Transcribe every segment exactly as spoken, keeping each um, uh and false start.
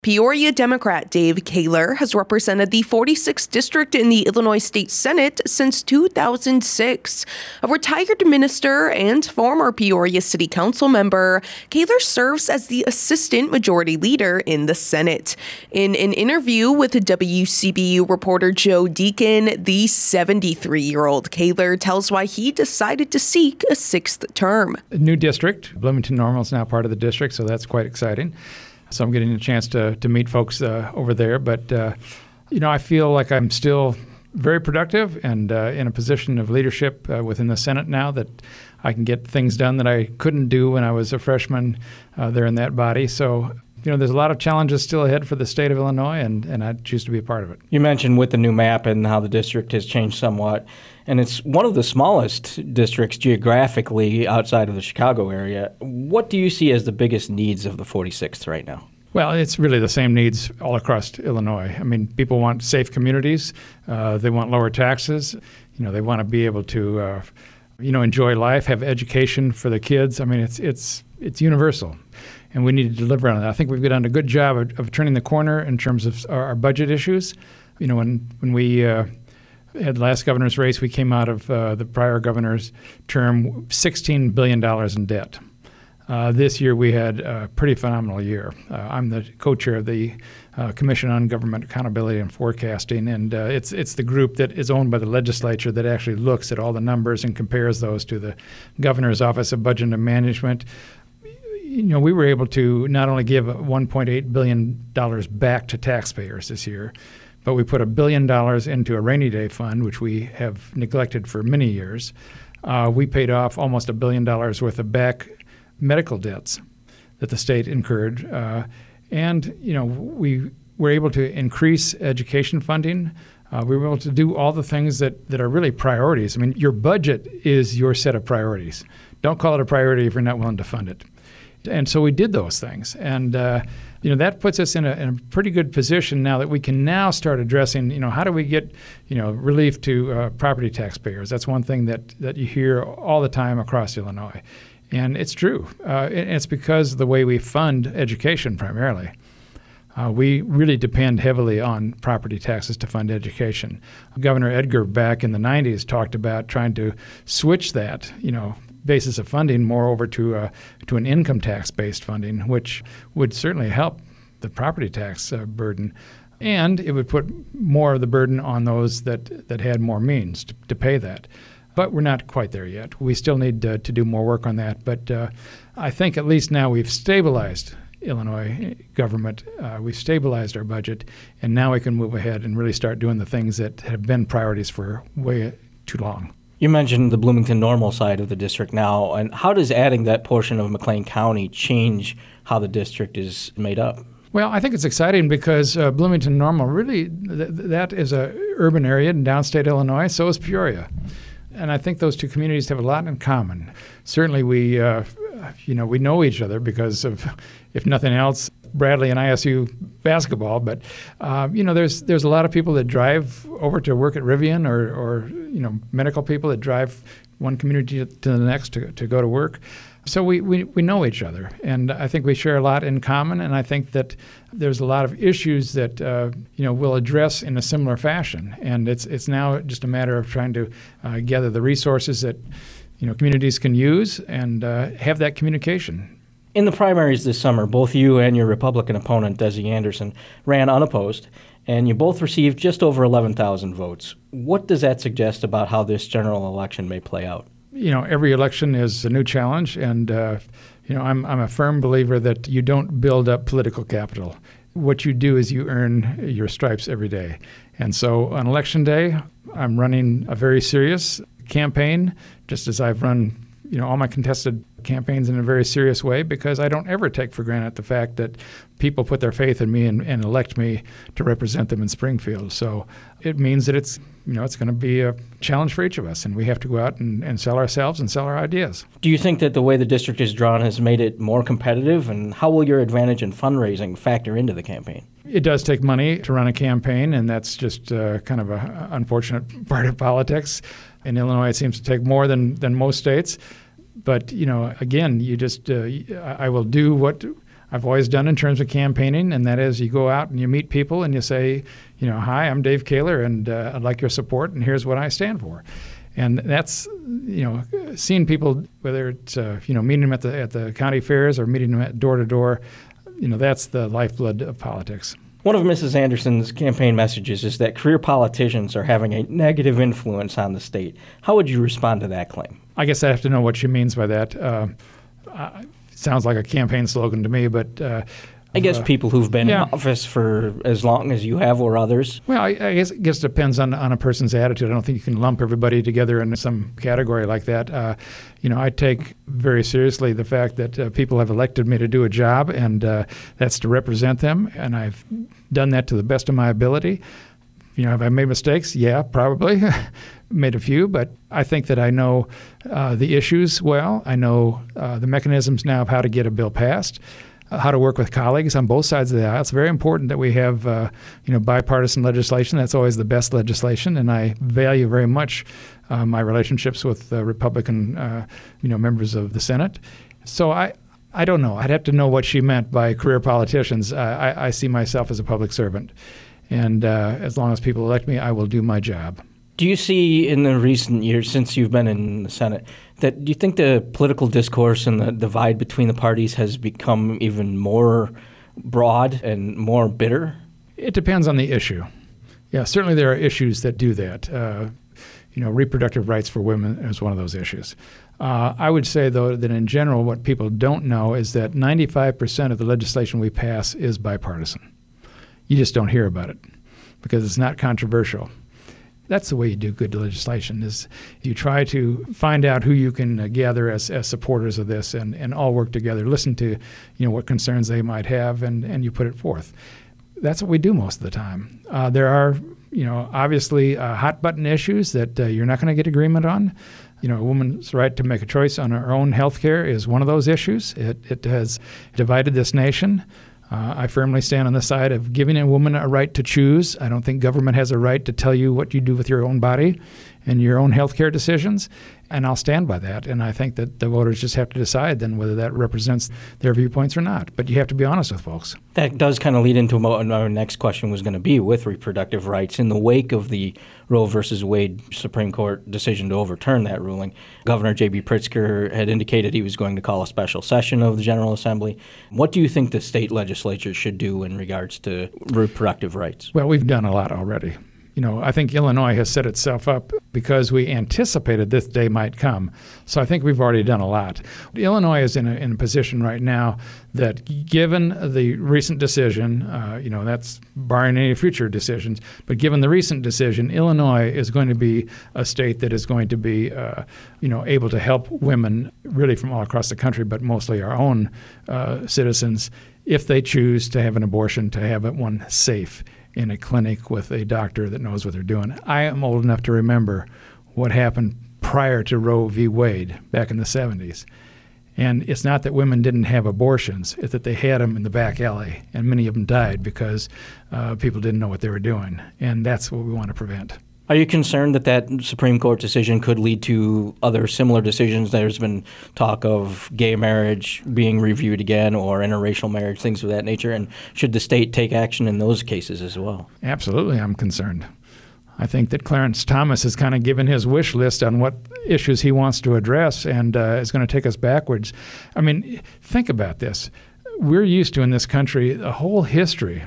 Peoria Democrat Dave Kaler has represented the forty-sixth District in the Illinois State Senate since two thousand six. A retired minister and former Peoria City Council member, Kaler serves as the Assistant Majority Leader in the Senate. In an interview with W C B U reporter Joe Deacon, the seventy-three-year-old Kaler tells why he decided to seek a sixth term. A new district. Bloomington Normal is now part of the district, so that's quite exciting. So I'm getting a chance to to meet folks uh, over there. But, uh, you know, I feel like I'm still very productive and uh, in a position of leadership uh, within the Senate now that I can get things done that I couldn't do when I was a freshman uh, there in that body. So, you know, there's a lot of challenges still ahead for the state of Illinois, and, and I choose to be a part of it. You mentioned with the new map and how the district has changed somewhat, and it's one of the smallest districts geographically outside of the Chicago area. What do you see as the biggest needs of the forty-sixth right now? Well, it's really the same needs all across Illinois. I mean, people want safe communities. Uh, they want lower taxes. You know, they want to be able to, uh, you know, enjoy life, have education for the kids. I mean, it's it's it's universal, and we need to deliver on that. I think we've done a good job of, of turning the corner in terms of our, our budget issues. You know, when when we uh, had the last governor's race, we came out of uh, the prior governor's term sixteen billion dollars in debt. Uh, this year we had a pretty phenomenal year. Uh, I'm the co-chair of the uh, Commission on Government Accountability and Forecasting, and uh, it's it's the group that is owned by the legislature that actually looks at all the numbers and compares those to the Governor's Office of Budget and Management. You know, we were able to not only give one point eight billion dollars back to taxpayers this year, but we put a billion dollars into a rainy day fund, which we have neglected for many years. Uh, we paid off almost a billion dollars worth of back medical debts that the state incurred. Uh, and, you know, we were able to increase education funding. Uh, we were able to do all the things that, that are really priorities. I mean, your budget is your set of priorities. Don't call it a priority if you're not willing to fund it. And so we did those things. And, uh, you know, that puts us in a, in a pretty good position now that we can now start addressing, you know, how do we get, you know, relief to uh, property taxpayers? That's one thing that, that you hear all the time across Illinois. And it's true. Uh, it's because of the way we fund education primarily. Uh, we really depend heavily on property taxes to fund education. Governor Edgar back in the nineties talked about trying to switch that, you know, basis of funding more over to uh, to an income tax-based funding, which would certainly help the property tax uh, burden. And it would put more of the burden on those that, that had more means to, to pay that. But we're not quite there yet. We still need uh, to do more work on that. But uh, I think at least now we've stabilized Illinois government. Uh, we've stabilized our budget, and now we can move ahead and really start doing the things that have been priorities for way too long. You mentioned the Bloomington Normal side of the district now, and how does adding that portion of McLean County change how the district is made up? Well, I think it's exciting because uh, Bloomington Normal really, th- that is a urban area in downstate Illinois, so is Peoria. And I think those two communities have a lot in common. Certainly we, uh, you know, we know each other because of, if nothing else, Bradley and I S U basketball. But, uh, you know, there's there's a lot of people that drive over to work at Rivian or, or you know, medical people that drive one community to the next to, to go to work. So we, we, we know each other, and I think we share a lot in common, and I think that there's a lot of issues that uh, you know we'll address in a similar fashion, and it's it's now just a matter of trying to uh, gather the resources that you know communities can use and uh, have that communication. In the primaries this summer, both you and your Republican opponent, Desi Anderson, ran unopposed, and you both received just over eleven thousand votes. What does that suggest about how this general election may play out? You know, every election is a new challenge, and uh, you know, I'm I'm a firm believer that you don't build up political capital. What you do is you earn your stripes every day. And so on election day, I'm running a very serious campaign, just as I've run, you know, all my contested campaigns in a very serious way, because I don't ever take for granted the fact that people put their faith in me and, and elect me to represent them in Springfield. So it means that it's, you know, it's going to be a challenge for each of us, and we have to go out and, and sell ourselves and sell our ideas. Do you think that the way the district is drawn has made it more competitive, and how will your advantage in fundraising factor into the campaign? It does take money to run a campaign, and that's just uh, kind of an unfortunate part of politics. In Illinois, it seems to take more than, than most states. But, you know, again, you just, uh, I will do what I've always done in terms of campaigning, and that is you go out and you meet people and you say, you know, hi, I'm Dave Kaler, and uh, I'd like your support, and here's what I stand for. And that's, you know, seeing people, whether it's, uh, you know, meeting them at the, at the county fairs or meeting them at door to door, you know, that's the lifeblood of politics. One of Missus Anderson's campaign messages is that career politicians are having a negative influence on the state. How would you respond to that claim? I guess I have to know what she means by that. Uh, uh, it sounds like a campaign slogan to me, but uh, I guess uh, people who've been yeah. in office for as long as you have or others. Well, I, I guess it guess it depends on on a person's attitude. I don't think you can lump everybody together in some category like that. Uh, you know, I take very seriously the fact that uh, people have elected me to do a job, and uh, that's to represent them, and I've done that to the best of my ability. You know, have I made mistakes? Yeah, probably. Made a few, but I think that I know uh, the issues well. I know uh, the mechanisms now of how to get a bill passed, uh, how to work with colleagues on both sides of the aisle. It's very important that we have, uh, you know, bipartisan legislation. That's always the best legislation, and I value very much uh, my relationships with uh, Republican, uh, you know, members of the Senate. So I, I don't know. I'd have to know what she meant by career politicians. Uh, I, I see myself as a public servant, and uh, as long as people elect me, I will do my job. Do you see in the recent years, since you've been in the Senate, that do you think the political discourse and the divide between the parties has become even more broad and more bitter? It depends on the issue. Yeah, certainly there are issues that do that. Uh, you know, reproductive rights for women is one of those issues. Uh, I would say, though, that in general, what people don't know is that ninety-five percent of the legislation we pass is bipartisan. You just don't hear about it because it's not controversial. That's the way you do good legislation, is you try to find out who you can uh, gather as, as supporters of this and, and all work together, listen to, you know, what concerns they might have, and, and you put it forth. That's what we do most of the time. Uh, there are, you know, obviously uh, hot-button issues that uh, you're not going to get agreement on. You know, a woman's right to make a choice on her own health care is one of those issues. It, it has divided this nation. Uh, I firmly stand on the side of giving a woman a right to choose. I don't think government has a right to tell you what you do with your own body and your own health care decisions, and I'll stand by that. And I think that the voters just have to decide then whether that represents their viewpoints or not. But you have to be honest with folks. That does kind of lead into what our next question was going to be with reproductive rights. In the wake of the Roe versus Wade Supreme Court decision to overturn that ruling, Governor J B Pritzker had indicated he was going to call a special session of the General Assembly. What do you think the state legislature should do in regards to reproductive rights? Well, we've done a lot already. You know, I think Illinois has set itself up because we anticipated this day might come. So I think we've already done a lot. Illinois is in a, in a position right now that, given the recent decision, uh, you know, that's barring any future decisions, but given the recent decision, Illinois is going to be a state that is going to be, uh, you know, able to help women really from all across the country, but mostly our own uh, citizens, if they choose to have an abortion, to have it one safe in a clinic with a doctor that knows what they're doing. I am old enough to remember what happened prior to Roe v. Wade back in the seventies. And it's not that women didn't have abortions, it's that they had them in the back alley, and many of them died because uh, people didn't know what they were doing. And that's what we want to prevent. Are you concerned that that Supreme Court decision could lead to other similar decisions? There's been talk of gay marriage being reviewed again, or interracial marriage, things of that nature. And should the state take action in those cases as well? Absolutely, I'm concerned. I think that Clarence Thomas has kind of given his wish list on what issues he wants to address, and uh, is going to take us backwards. I mean, think about this. We're used to in this country a whole history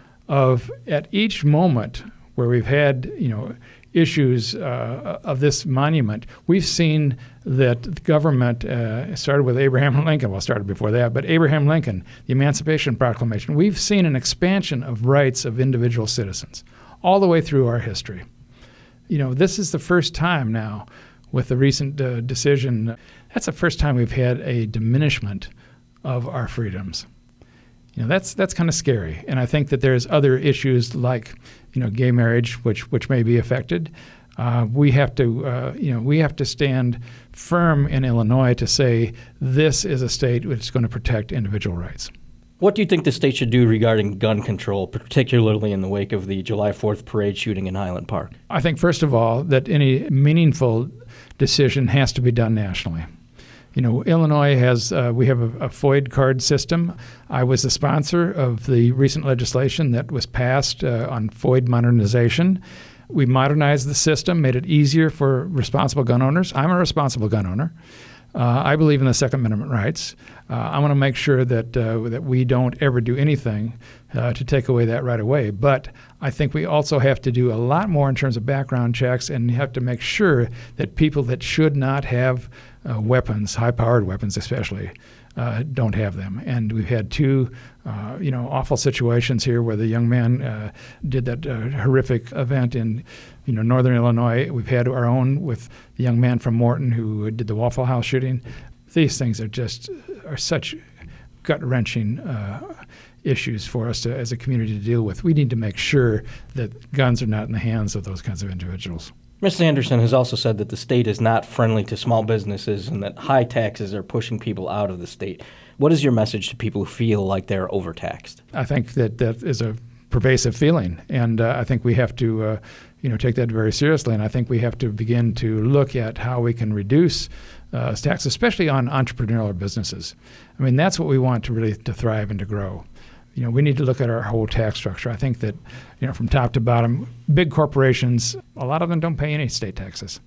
of, at each moment where we've had, you know, issues uh, of this monument, we've seen that the government uh, started with Abraham Lincoln. Well, started before that, but Abraham Lincoln, the Emancipation Proclamation. We've seen an expansion of rights of individual citizens all the way through our history. You know, this is the first time now with the recent uh, decision. That's the first time we've had a diminishment of our freedoms. You know, that's that's kind of scary. And I think that there's other issues like, you know, gay marriage, which which may be affected. Uh, we have to, uh, you know, we have to stand firm in Illinois to say this is a state which is going to protect individual rights. What do you think the state should do regarding gun control, particularly in the wake of the July fourth parade shooting in Highland Park? I think, first of all, that any meaningful decision has to be done nationally. You know, Illinois has, uh, we have a, a F O I D card system. I was the sponsor of the recent legislation that was passed uh, on F O I D modernization. We modernized the system, made it easier for responsible gun owners. I'm a responsible gun owner. Uh, I believe in the Second Amendment rights. Uh, I want to make sure that uh, that we don't ever do anything uh, to take away that right away. But I think we also have to do a lot more in terms of background checks, and have to make sure that people that should not have uh, weapons, high-powered weapons especially, uh, don't have them. And we've had two, uh, you know, awful situations here where the young man uh, did that uh, horrific event in, you know, northern Illinois. We've had our own with the young man from Morton who did the Waffle House shooting. These things are just are such gut-wrenching uh, issues for us to, as a community to deal with. We need to make sure that guns are not in the hands of those kinds of individuals. Mister Anderson has also said that the state is not friendly to small businesses and that high taxes are pushing people out of the state. What is your message to people who feel like they're overtaxed? I think that that is a pervasive feeling, and uh, I think we have to uh, you know, take that very seriously, and I think we have to begin to look at how we can reduce uh, tax, especially on entrepreneurial businesses. I mean, that's what we want to really to thrive and to grow. You know, we need to look at our whole tax structure. I think that, you know, from top to bottom, big corporations, a lot of them don't pay any state taxes.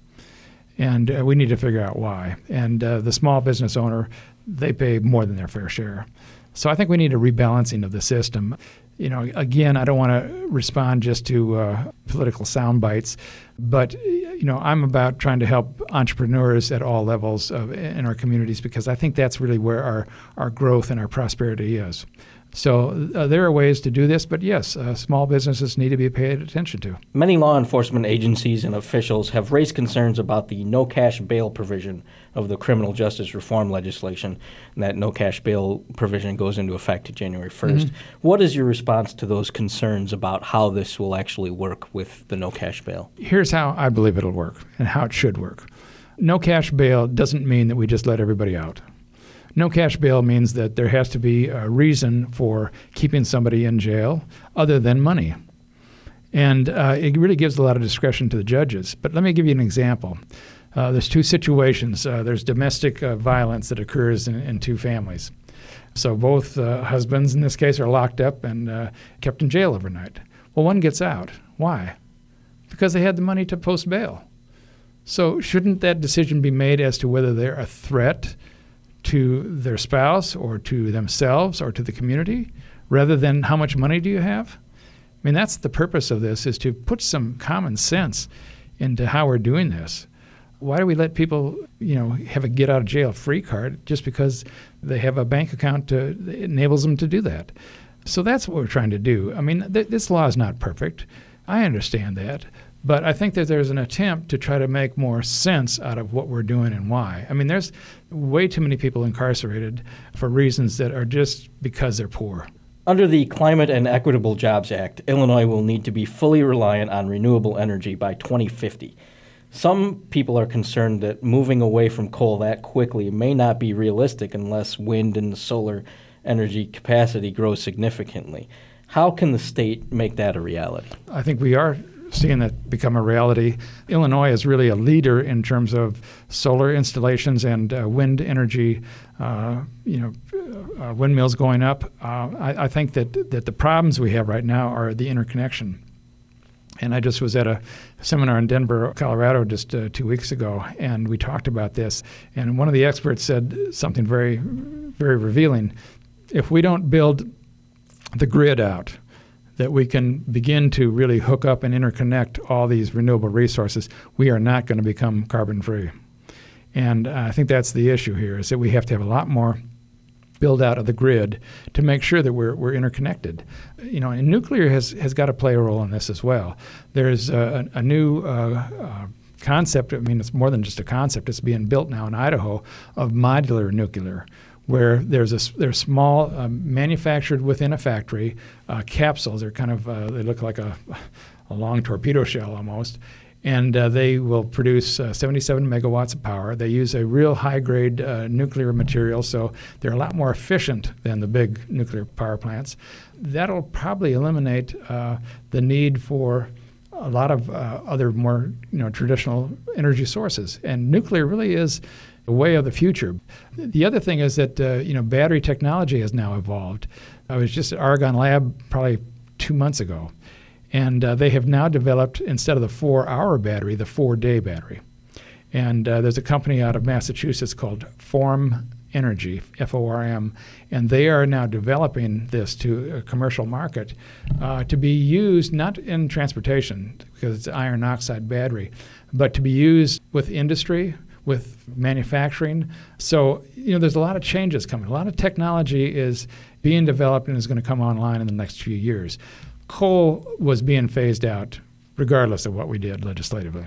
And uh, we need to figure out why. And uh, the small business owner, they pay more than their fair share. So I think we need a rebalancing of the system. You know, again, I don't want to respond just to uh, political sound bites, but, you know, I'm about trying to help entrepreneurs at all levels of, in our communities, because I think that's really where our, our growth and our prosperity is. So uh, there are ways to do this, but yes, uh, small businesses need to be paid attention to. Many law enforcement agencies and officials have raised concerns about the no-cash bail provision of the criminal justice reform legislation, and that no-cash bail provision goes into effect January first. Mm-hmm. What is your response to those concerns about how this will actually work with the no-cash bail? Here's how I believe it'll work and how it should work. No-cash bail doesn't mean that we just let everybody out. No cash bail means that there has to be a reason for keeping somebody in jail other than money. And uh, it really gives a lot of discretion to the judges. But let me give you an example. Uh, there's two situations. Uh, there's domestic uh, violence that occurs in, in two families. So both uh, husbands in this case are locked up and uh, kept in jail overnight. Well, one gets out. Why? Because they had the money to post bail. So shouldn't that decision be made as to whether they're a threat to their spouse or to themselves or to the community, rather than how much money do you have? I mean, that's the purpose of this, is to put some common sense into how we're doing this. Why do we let people, you know, have a get-out-of-jail-free card just because they have a bank account to, that enables them to do that? So that's what we're trying to do. I mean, th- this law is not perfect. I understand that. But I think that there's an attempt to try to make more sense out of what we're doing and why. I mean, there's way too many people incarcerated for reasons that are just because they're poor. Under the Climate and Equitable Jobs Act, Illinois will need to be fully reliant on renewable energy by twenty fifty. Some people are concerned that moving away from coal that quickly may not be realistic unless wind and solar energy capacity grows significantly. How can the state make that a reality? I think we are seeing that become a reality. Illinois is really a leader in terms of solar installations and uh, wind energy, uh, you know, uh, windmills going up. Uh, I, I think that, that the problems we have right now are the interconnection. And I just was at a seminar in Denver, Colorado, just uh, two weeks ago, and we talked about this. And one of the experts said something very, very revealing. If we don't build the grid out, that we can begin to really hook up and interconnect all these renewable resources, we are not going to become carbon-free. And uh, I think that's the issue here, is that we have to have a lot more build out of the grid to make sure that we're we're interconnected. You know, and nuclear has, has got to play a role in this as well. There's a, a new uh, uh, concept, I mean, it's more than just a concept, it's being built now in Idaho, of modular nuclear, where there's a there's small um, manufactured within a factory uh, capsules. They're kind of uh, they look like a a long torpedo shell almost, and uh, they will produce uh, seventy-seven megawatts of power. They use a real high-grade uh, nuclear material, so they're a lot more efficient than the big nuclear power plants. That'll probably eliminate uh, the need for a lot of uh, other more you know traditional energy sources. And nuclear really is the way of the future. The other thing is that uh, you know battery technology has now evolved. I was just at Argonne Lab probably two months ago, and uh, they have now developed, instead of the four-hour battery, the four-day battery. And uh, there's a company out of Massachusetts called Form Energy, F O R M, and they are now developing this to a commercial market uh, to be used not in transportation because it's iron oxide battery, but to be used with industry, with manufacturing. So, you know, there's a lot of changes coming. A lot of technology is being developed and is going to come online in the next few years. Coal was being phased out regardless of what we did legislatively.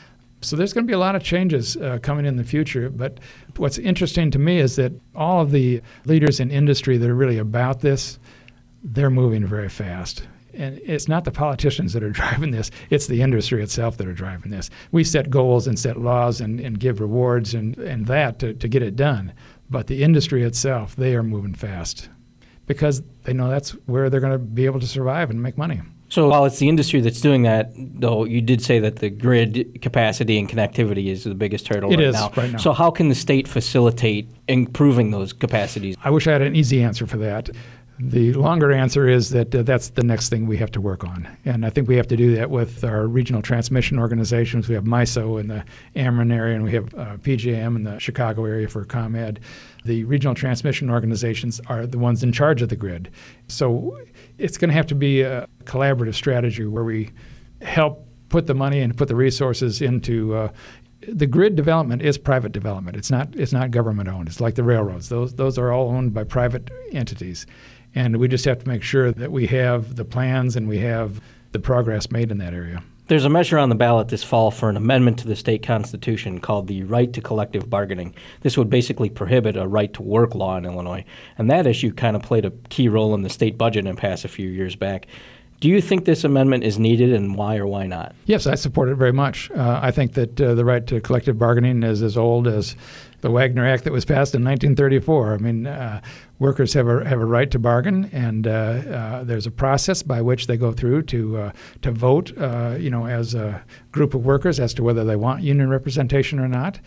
So there's going to be a lot of changes uh, coming in the future. But what's interesting to me is that all of the leaders in industry that are really about this, they're moving very fast. And it's not the politicians that are driving this, it's the industry itself that are driving this. We set goals and set laws and, and give rewards and, and that to, to get it done. But the industry itself, they are moving fast because they know that's where they're going to be able to survive and make money. So while it's the industry that's doing that, though, you did say that the grid capacity and connectivity is the biggest hurdle it right is, now. right now. So how can the state facilitate improving those capacities? I wish I had an easy answer for that. The longer answer is that uh, that's the next thing we have to work on. And I think we have to do that with our regional transmission organizations. We have MISO in the Ameren area, and we have uh, P J M in the Chicago area for ComEd. The regional transmission organizations are the ones in charge of the grid. So it's going to have to be a collaborative strategy where we help put the money and put the resources into uh, the grid development is private development. It's not it's not government owned. It's like the railroads. Those those are all owned by private entities. And we just have to make sure that we have the plans and we have the progress made in that area. There's a measure on the ballot this fall for an amendment to the state constitution called the right to collective bargaining. This would basically prohibit a right to work law in Illinois. And that issue kind of played a key role in the state budget impasse a few years back. Do you think this amendment is needed, and why or why not? Yes, I support it very much. Uh, I think that uh, the right to collective bargaining is as old as the Wagner Act that was passed in nineteen thirty-four. I mean, uh, workers have a have a right to bargain, and uh, uh, there's a process by which they go through to uh, to vote, uh, you know, as a group of workers as to whether they want union representation or not.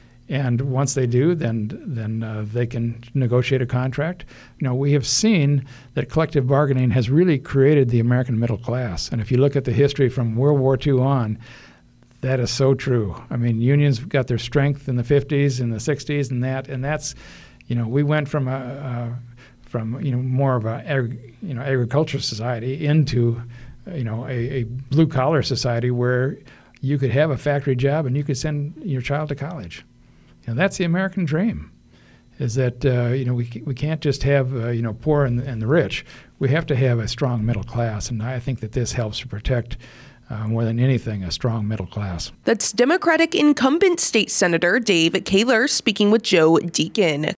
And once they do, then then uh, they can negotiate a contract. You know, we have seen that collective bargaining has really created the American middle class. And if you look at the history from World War Two on, that is so true. I mean, unions got their strength in the fifties and the sixties, and that, and that's, you know, we went from a, a from you know more of a ag, you know agricultural society into, you know, a, a blue collar society where you could have a factory job and you could send your child to college. And that's the American dream, is that, uh, you know, we we can't just have, uh, you know, poor and, and the rich. We have to have a strong middle class, and I think that this helps to protect, uh, more than anything, a strong middle class. That's Democratic incumbent state senator Dave Kaler speaking with Joe Deacon.